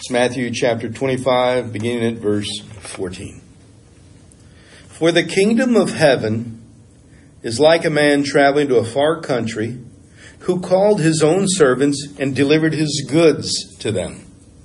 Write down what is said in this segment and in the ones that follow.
It's Matthew chapter 25, beginning at verse 14. For the kingdom of heaven is like a man traveling to a far country, who called his own servants and delivered his goods to them.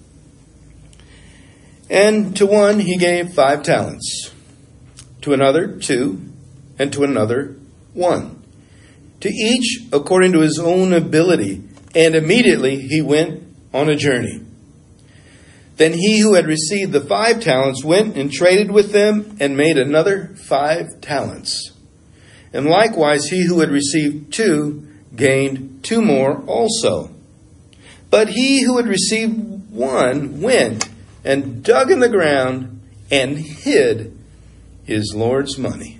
And to one he gave 5 talents, to another 2, and to another 1, to each according to his own ability. And immediately he went on a journey. Then he who had received the 5 talents went and traded with them and made another 5 talents. And likewise he who had received 2 gained 2 more also. But he who had received 1 went and dug in the ground and hid his Lord's money.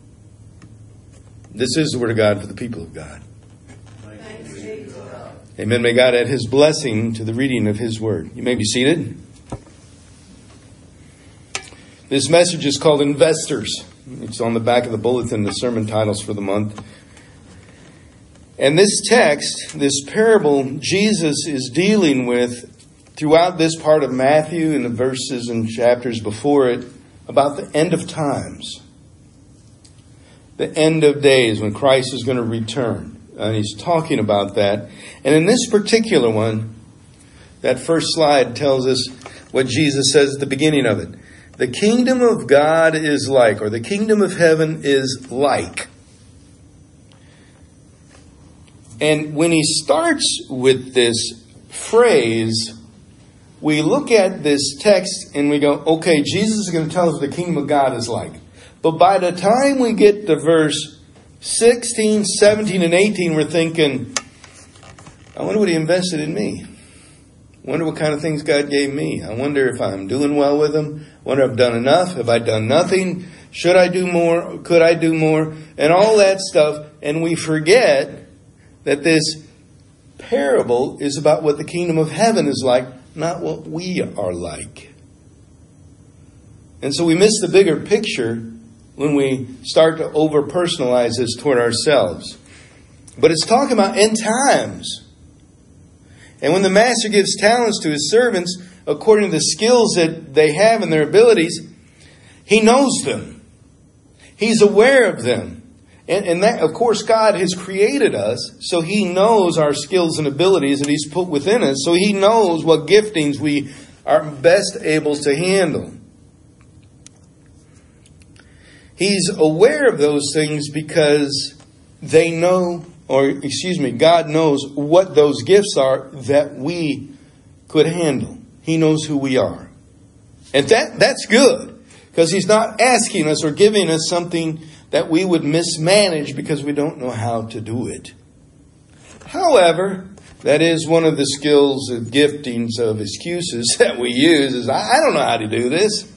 This is the word of God for the people of God. Amen. May God add his blessing to the reading of his word. You may be seated. This message is called Investors. It's on the back of the bulletin, the sermon titles for the month. And this text, this parable, Jesus is dealing with throughout this part of Matthew and the verses and chapters before it about the end of times. The end of days when Christ is going to return. And he's talking about that. And in this particular one, that first slide tells us what Jesus says at the beginning of it. The kingdom of God is like, or the kingdom of heaven is like. And when he starts with this phrase, we look at this text and we go, okay, Jesus is going to tell us what the kingdom of God is like. But by the time we get to verse 16, 17, and 18, we're thinking, I wonder what he invested in me. I wonder what kind of things God gave me. I wonder if I'm doing well with them. I wonder if I've done enough. Have I done nothing? Should I do more? Could I do more? And all that stuff. And we forget that this parable is about what the kingdom of heaven is like, not what we are like. And so we miss the bigger picture when we start to over-personalize this toward ourselves. But it's talking about end times. And when the master gives talents to his servants, according to the skills that they have and their abilities, he knows them. He's aware of them. And that, of course, God has created us, so he knows our skills and abilities that he's put within us. So he knows what giftings we are best able to handle. He's aware of those things because they know, God knows what those gifts are that we could handle. He knows who we are. And that's good, because he's not asking us or giving us something that we would mismanage because we don't know how to do it. However, that is one of the skills and giftings of excuses that we use is, I don't know how to do this.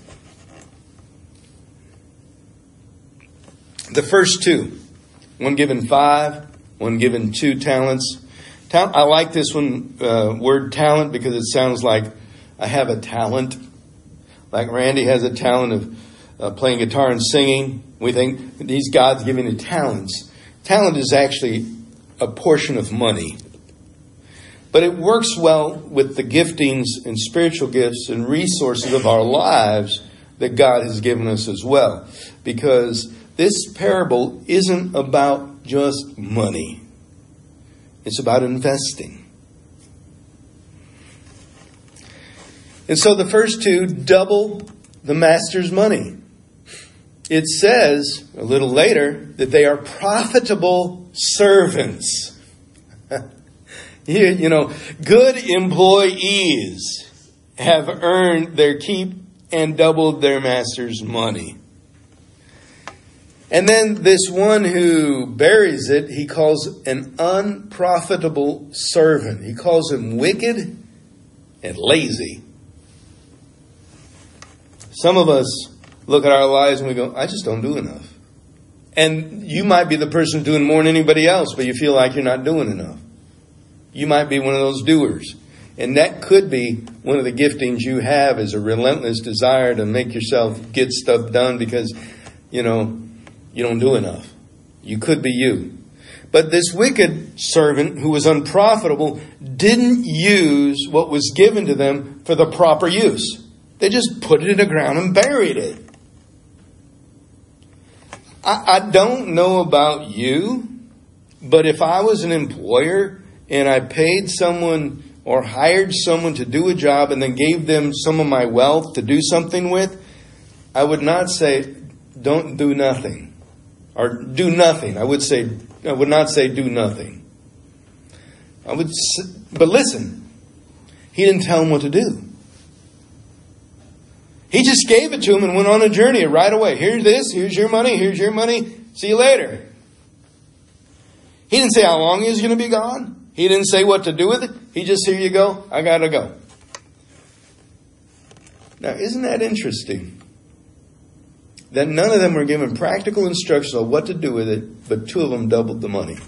The first 2, one given 5, one given 2 talents. I like this one, word talent, because it sounds like I have a talent. Like Randy has a talent of playing guitar and singing. We think these God's giving you talents. Talent is actually a portion of money. But it works well with the giftings and spiritual gifts and resources of our lives that God has given us as well. Because this parable isn't about just money. It's about investing. And so the first 2 double the master's money. It says a little later that they are profitable servants. Good employees have earned their keep and doubled their master's money. And then this one who buries it, he calls an unprofitable servant. He calls him wicked and lazy. Some of us look at our lives and we go, I just don't do enough. And you might be the person doing more than anybody else, but you feel like you're not doing enough. You might be one of those doers. And that could be one of the giftings you have, is a relentless desire to make yourself get stuff done because, you don't do enough. You could be you. But this wicked servant who was unprofitable didn't use what was given to them for the proper use. They just put it in the ground and buried it. I don't know about you, but if I was an employer and I paid someone or hired someone to do a job and then gave them some of my wealth to do something with, I would not say, don't do nothing. Or do nothing. I would not say do nothing. But listen, he didn't tell him what to do. He just gave it to him and went on a journey right away. Here's this, here's your money, see you later. He didn't say how long he was going to be gone. He didn't say what to do with it. He just, here you go, I got to go. Now, isn't that interesting? That none of them were given practical instructions on what to do with it, but two of them doubled the money.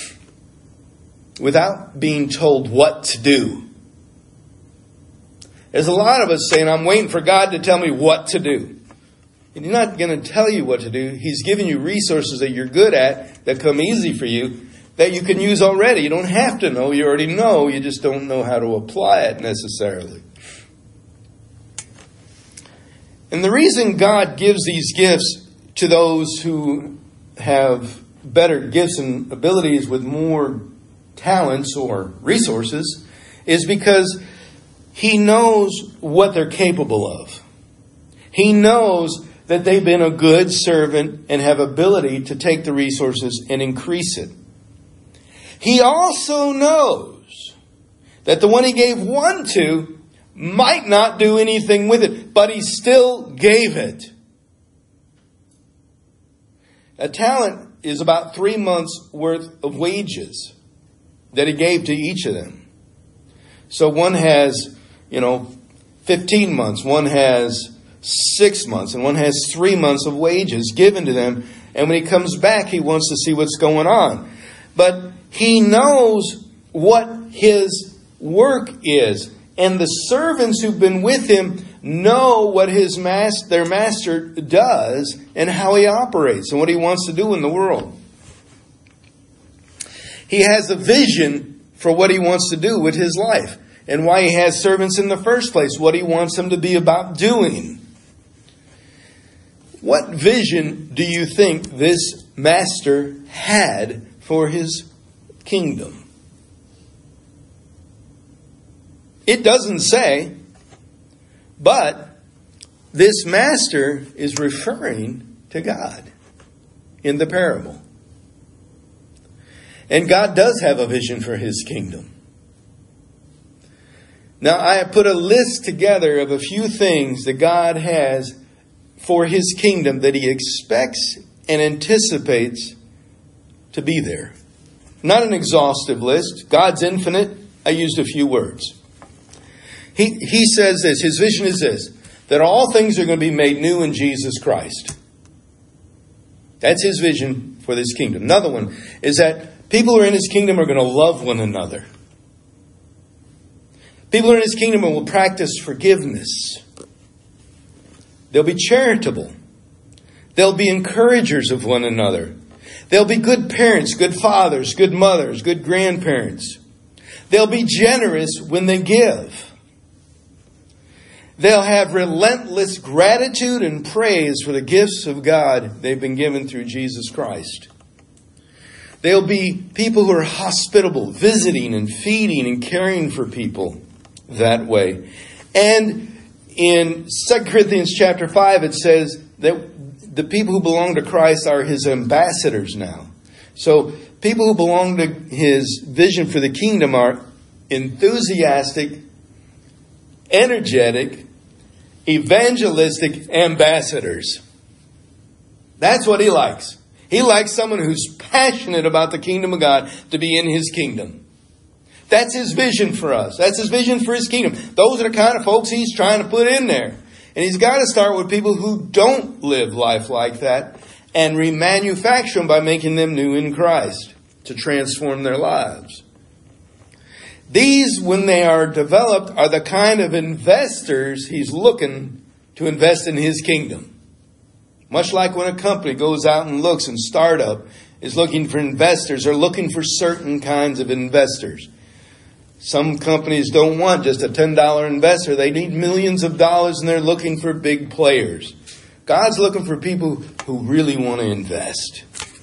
Without being told what to do. There's a lot of us saying, I'm waiting for God to tell me what to do. And He's not going to tell you what to do. He's giving you resources that you're good at, that come easy for you, that you can use already. You don't have to know. You already know. You just don't know how to apply it necessarily. And the reason God gives these gifts to those who have better gifts and abilities with more talents or resources is because He knows what they're capable of. He knows that they've been a good servant and have ability to take the resources and increase it. He also knows that the one He gave one to might not do anything with it, but He still gave it. A talent is about 3 months' worth of wages that He gave to each of them. So one has, 15 months, one has 6 months, and one has 3 months of wages given to them. And when He comes back, He wants to see what's going on. But He knows what His work is. And the servants who've been with Him know what their master does and how he operates and what he wants to do in the world. He has a vision for what he wants to do with his life and why he has servants in the first place, what he wants them to be about doing. What vision do you think this master had for his kingdom? It doesn't say, but this master is referring to God in the parable. And God does have a vision for His kingdom. Now, I have put a list together of a few things that God has for His kingdom that He expects and anticipates to be there. Not an exhaustive list. God's infinite. I used a few words. He says this, His vision is this, that all things are going to be made new in Jesus Christ. That's His vision for this kingdom. Another one is that people who are in His kingdom are going to love one another. People who are in His kingdom will practice forgiveness. They'll be charitable. They'll be encouragers of one another. They'll be good parents, good fathers, good mothers, good grandparents. They'll be generous when they give. They'll have relentless gratitude and praise for the gifts of God they've been given through Jesus Christ. They'll be people who are hospitable, visiting and feeding and caring for people that way. And in 2 Corinthians chapter 5, it says that the people who belong to Christ are His ambassadors now. So people who belong to His vision for the kingdom are enthusiastic, energetic, evangelistic ambassadors. That's what He likes. He likes someone who's passionate about the kingdom of God to be in His kingdom. That's His vision for us. That's His vision for His kingdom. Those are the kind of folks He's trying to put in there. And He's got to start with people who don't live life like that and remanufacture them by making them new in Christ to transform their lives. These, when they are developed, are the kind of investors He's looking to invest in His kingdom. Much like when a company goes out and looks in startup is looking for investors, are looking for certain kinds of investors. Some companies don't want just a $10 investor. They need millions of dollars, and they're looking for big players. God's looking for people who really want to invest.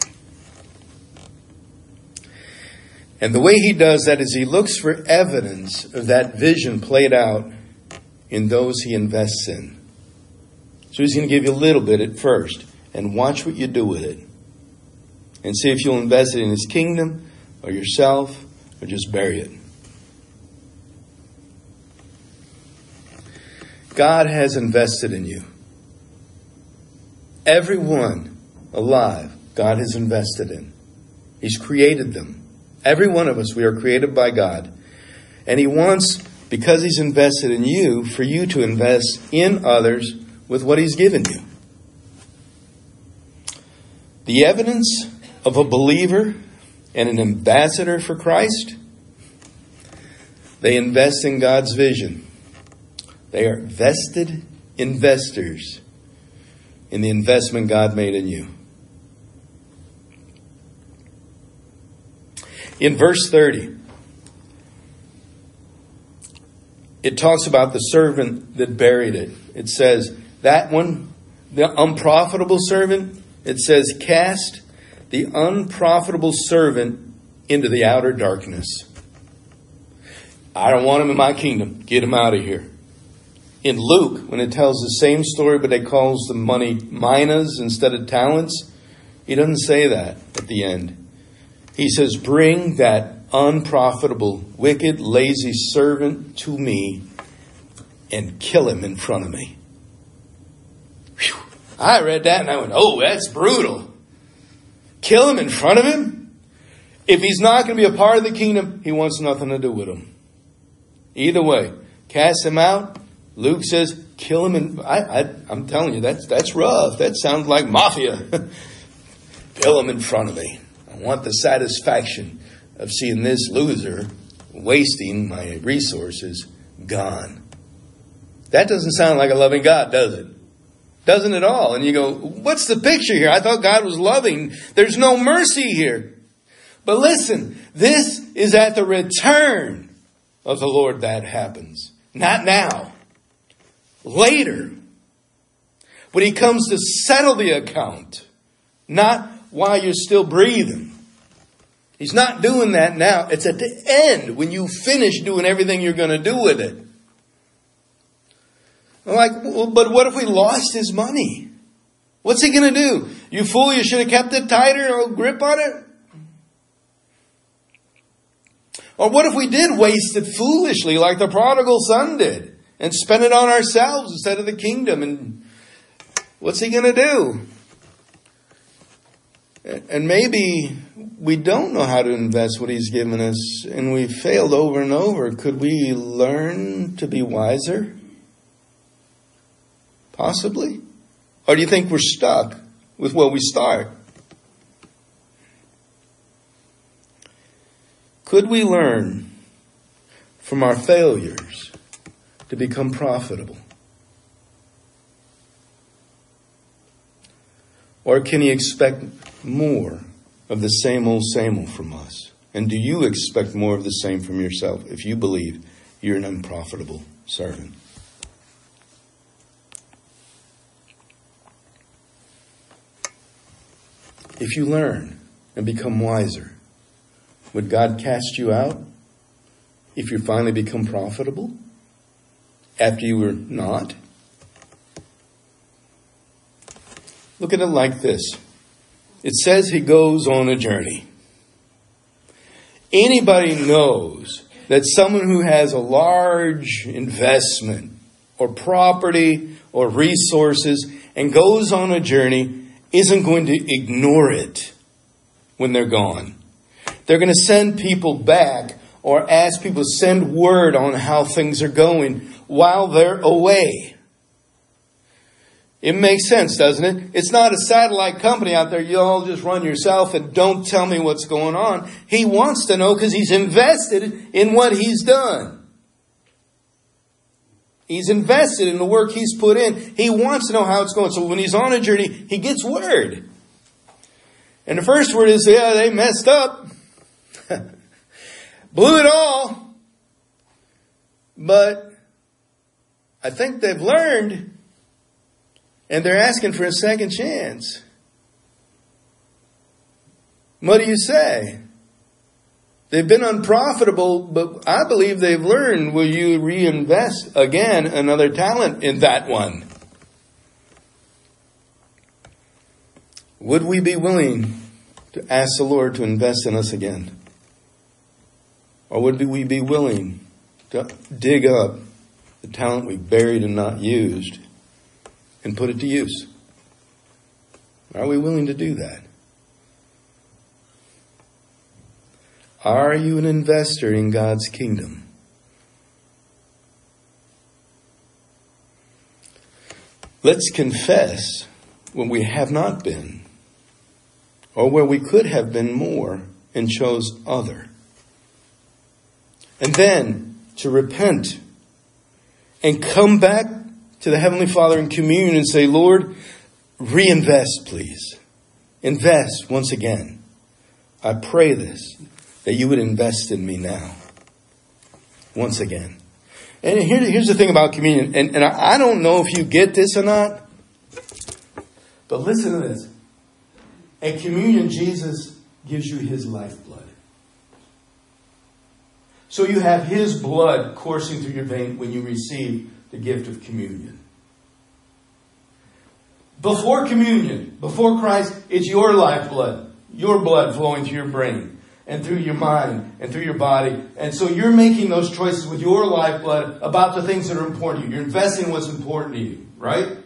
And the way He does that is He looks for evidence of that vision played out in those He invests in. So He's going to give you a little bit at first, and watch what you do with it. And see if you'll invest it in His kingdom, or yourself, or just bury it. God has invested in you. Everyone alive, God has invested in. He's created them. Every one of us, we are created by God. And He wants, because He's invested in you, for you to invest in others with what He's given you. The evidence of a believer and an ambassador for Christ, they invest in God's vision. They are vested investors in the investment God made in you. In verse 30, it talks about the servant that buried it. It says, that one, the unprofitable servant, it says, cast the unprofitable servant into the outer darkness. I don't want him in my kingdom. Get him out of here. In Luke, when it tells the same story, but it calls the money minas instead of talents, he doesn't say that at the end. He says, bring that unprofitable, wicked, lazy servant to me and kill him in front of me. Whew. I read that and I went, oh, that's brutal. Kill him in front of him? If he's not going to be a part of the kingdom, he wants nothing to do with him. Either way, cast him out. Luke says, kill him. I'm telling you, that's rough. That sounds like mafia. Kill him in front of me. I want the satisfaction of seeing this loser wasting my resources gone. That doesn't sound like a loving God, does it? Doesn't at all. And you go, what's the picture here? I thought God was loving. There's no mercy here. But listen, this is at the return of the Lord that happens. Not now. Later. When He comes to settle the account. Not while you're still breathing. He's not doing that now. It's at the end when you finish doing everything you're going to do with it. I'm like, well, but what if we lost his money? What's He going to do? You fool, you should have kept a tighter grip on it. Or what if we did waste it foolishly like the prodigal son did and spent it on ourselves instead of the kingdom? And what's He going to do? And maybe we don't know how to invest what He's given us and we've failed over and over. Could we learn to be wiser? Possibly. Or do you think we're stuck with where we start? Could we learn from our failures to become profitable? Or can He expect more of the same old from us? And do you expect more of the same from yourself if you believe you're an unprofitable servant? If you learn and become wiser, would God cast you out if you finally become profitable after you were not? Look at it like this. It says He goes on a journey. Anybody knows that someone who has a large investment or property or resources and goes on a journey isn't going to ignore it when they're gone. They're going to send people back or ask people to send word on how things are going while they're away. It makes sense, doesn't it? It's not a satellite company out there. You all just run yourself and don't tell me what's going on. He wants to know because He's invested in what He's done. He's invested in the work He's put in. He wants to know how it's going. So when He's on a journey, He gets word. And the first word is, yeah, they messed up. Blew it all. But I think they've learned, and they're asking for a second chance. What do you say? They've been unprofitable, but I believe they've learned. Will you reinvest again another talent in that one? Would we be willing to ask the Lord to invest in us again? Or would we be willing to dig up the talent we buried and not used and put it to use? Are we willing to do that? Are you an investor in God's kingdom? Let's confess when we have not been, or where we could have been more and chose other. And then to repent and come back to the Heavenly Father in communion and say, Lord, reinvest, please. Invest once again. I pray this, that you would invest in me now. Once again. And here's the thing about communion. And I don't know if you get this or not. But listen to this. At communion, Jesus gives you his lifeblood. So you have his blood coursing through your vein when you receive the gift of communion. Before communion, before Christ, it's your lifeblood. Your blood flowing through your brain and through your mind and through your body. And so you're making those choices with your lifeblood about the things that are important to you. You're investing in what's important to you, right?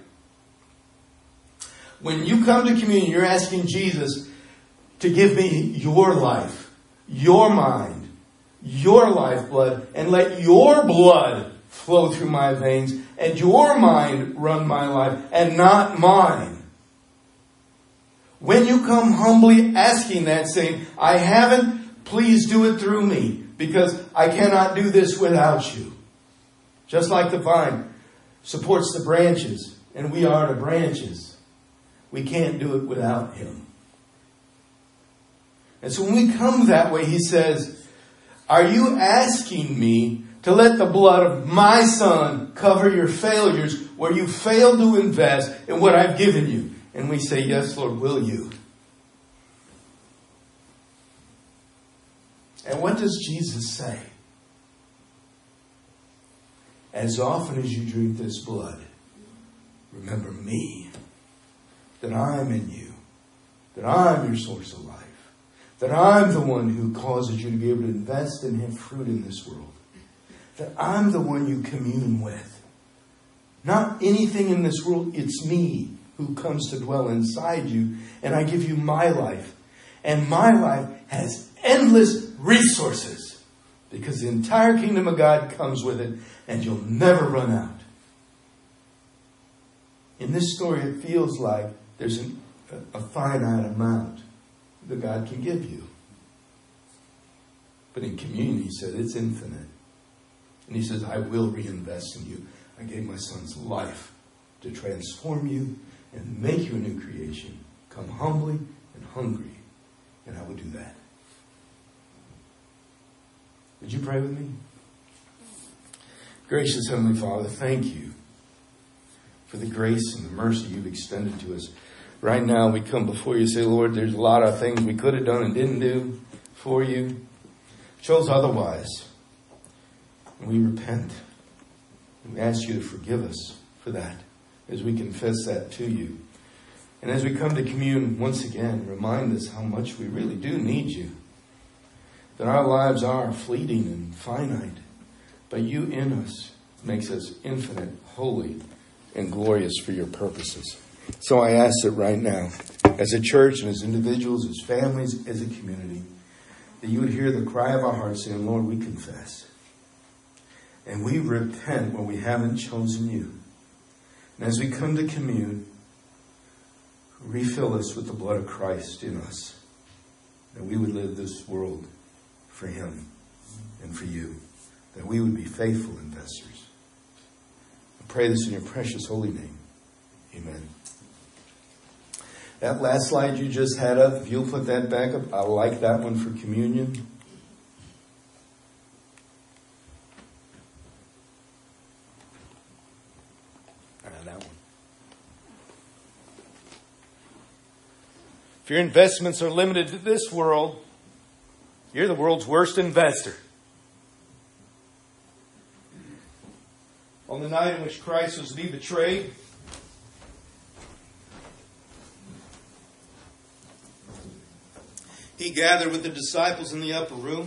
When you come to communion, you're asking Jesus to give me your life, your mind, your lifeblood, and let your blood flow through my veins and your mind run my life and not mine. When you come humbly asking that, saying, I haven't, please do it through me, because I cannot do this without you. Just like the vine supports the branches, and we are the branches. We can't do it without him. And so when we come that way, he says, are you asking me to let the blood of my son cover your failures where you failed to invest in what I've given you? And we say, yes, Lord, will you? And what does Jesus say? As often as you drink this blood, remember me, that I'm in you, that I'm your source of life, that I'm the one who causes you to be able to invest and have fruit in this world, that I'm the one you commune with. Not anything in this world, it's me who comes to dwell inside you, and I give you my life. And my life has endless resources, because the entire kingdom of God comes with it, and you'll never run out. In this story, it feels like there's a finite amount that God can give you. But in communion, he said, it's infinite. And he says, I will reinvest in you. I gave my son's life to transform you and make you a new creation. Come humbly and hungry, and I will do that. Would you pray with me? Gracious Heavenly Father, thank you for the grace and the mercy you've extended to us. Right now we come before you and say, Lord, there's a lot of things we could have done and didn't do for you. Chose otherwise. And we repent. And we ask you to forgive us for that as we confess that to you. And as we come to commune once again, remind us how much we really do need you. That our lives are fleeting and finite. But you in us makes us infinite, holy, and glorious for your purposes. So I ask that right now, as a church and as individuals, as families, as a community, that you would hear the cry of our hearts saying, Lord, we confess. And we repent when we haven't chosen you. And as we come to commune, refill us with the blood of Christ in us. That we would live this world for him and for you. That we would be faithful investors. I pray this in your precious holy name. Amen. That last slide you just had up, if you'll put that back up, I like that one for communion. That one. If your investments are limited to this world, you're the world's worst investor. On the night in which Christ was to be betrayed, He gathered with the disciples in the upper room.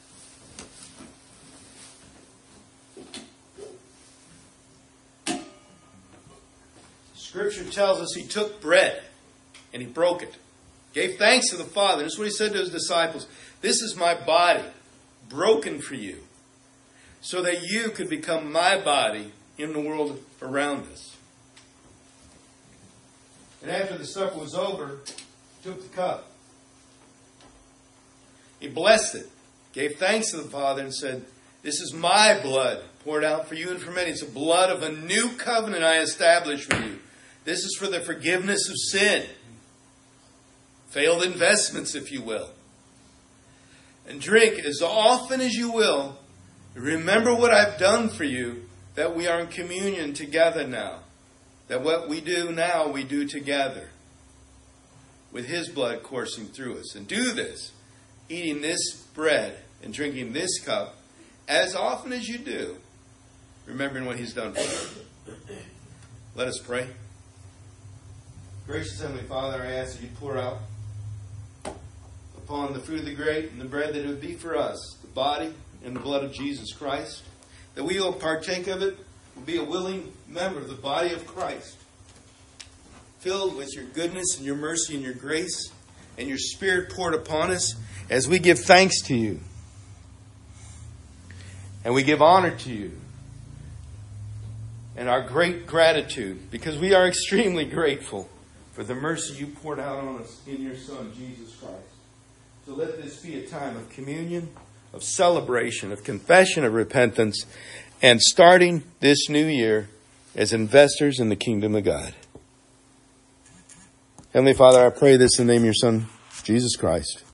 Scripture tells us He took bread and He broke it. Gave thanks to the Father. This is what He said to His disciples. This is my body broken for you, so that you could become my body in the world around us. And after the supper was over, He took the cup. He blessed it, gave thanks to the Father, and said, this is my blood poured out for you and for many. It's the blood of a new covenant I establish with you. This is for the forgiveness of sin. Failed investments, if you will. And drink as often as you will. Remember what I've done for you, that we are in communion together now. That what we do now, we do together. With His blood coursing through us. And do this, eating this bread and drinking this cup, as often as you do, remembering what He's done for you. Let us pray. Gracious Heavenly Father, I ask that You pour out upon the fruit of the grape and the bread that it would be for us, the body and the blood of Jesus Christ, that we will partake of it, will be a willing member of the body of Christ, filled with Your goodness and Your mercy and Your grace and Your Spirit poured upon us as we give thanks to You and we give honor to You and our great gratitude, because we are extremely grateful for the mercy You poured out on us in Your Son, Jesus Christ. So let this be a time of communion, of celebration, of confession, of repentance, and starting this new year as investors in the kingdom of God. Heavenly Father, I pray this in the name of Your Son, Jesus Christ.